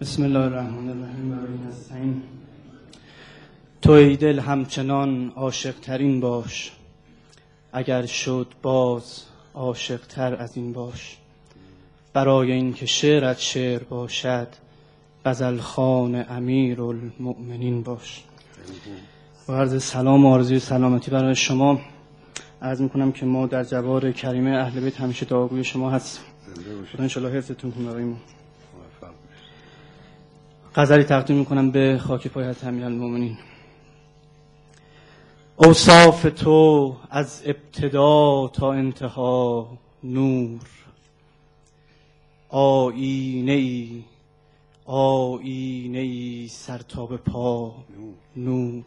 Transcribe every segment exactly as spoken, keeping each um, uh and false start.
بسم الله الرحمن الرحیم. برای نستعین. تو ای دل همچنان عاشق ترین باش، اگر شد باز عاشق تر از این باش. برای اینکه شعرت شعر باشد، غزل خوان امیرالمؤمنین باش. با عرض سلام و آرزوی سلامتی برای شما عرض میکنم که ما در جوار کریمه اهل بیت همیشه دعاگوی شما هستیم. خدا انشالله حفظتون کنه. آقایمون غزلی تقدیم میکنم به خاک پای حضرت امیرالمؤمنین. اوصاف تو از ابتدا تا انتها نور، آیینه ای آیینه ای سر تا به پا نور،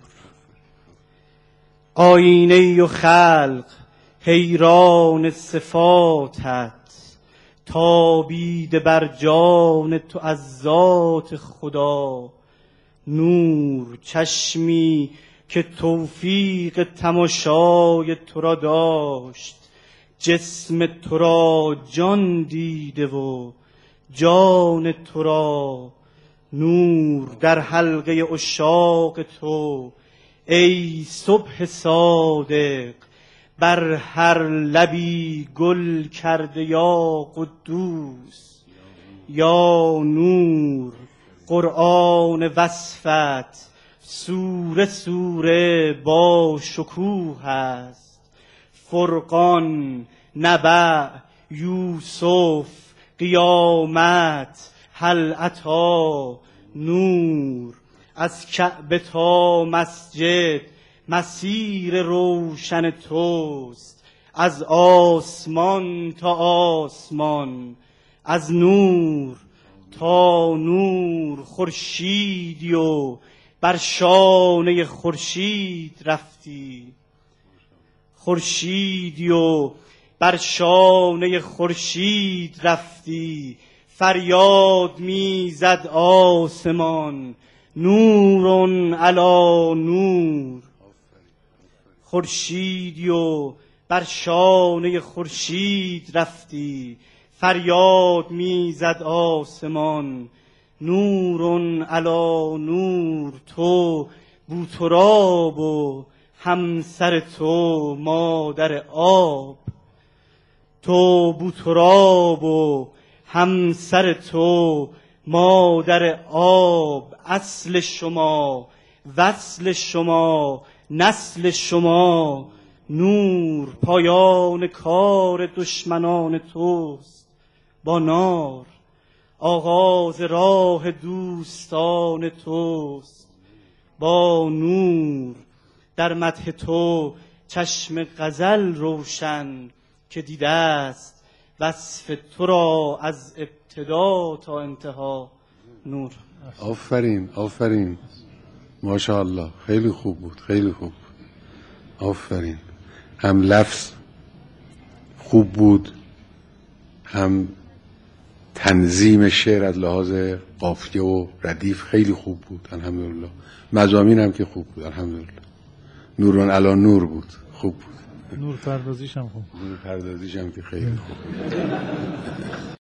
آیینه ای و خلق حیران صفاتت، تابیده بر جان تو از ذات خدا نور. چشمی که توفیق تماشای تو را داشت، جسم تو را جان دیده و جان تو را نور. در حلقه عشاق تو ای صبح صادق، بر هر لبی گل کرده یا قدوس یا نور. قرآن وصفت سوره سوره با شکوه است، فرقان، نبأ، یوسف، قیامت، هل اتی نور. از کعبه تا مسجد مسیر روشن توست، از آسمان تا آسمان، از نور تا نور. خورشیدی و بر شانه خورشید رفتی، خورشیدی و بر شانه خورشید رفتی. فریاد میزد آسمان، نورٌ علی نور. خورشیدی و بر شانه خورشید رفتی، فریاد میزد آسمان، نورٌ علی نور. تو بوتراب و همسر تو مادر آب، تو بوتراب و همسر تو مادر آب. اصل شما، وصل شما، نسل شما نور. پایان کار دشمنان توست با نار، آغاز راه دوستان توست با نور. در مدح تو چشم غزل روشن که دیده است، وصف تو را از ابتدا تا انتها نور. آفرین آفرین، ماشاءالله، خیلی خوب بود، خیلی خوب. آفرین. هم لفظ خوب بود، هم تنظیم شعر از لحاظ قافیه و ردیف خیلی خوب بود، الحمدلله. مضامین هم که خوب بود، الحمدلله. نورٌ علی نور بود، خوب بود. نور پردازیش هم خوب. نور پردازیش هم که خیلی خوب.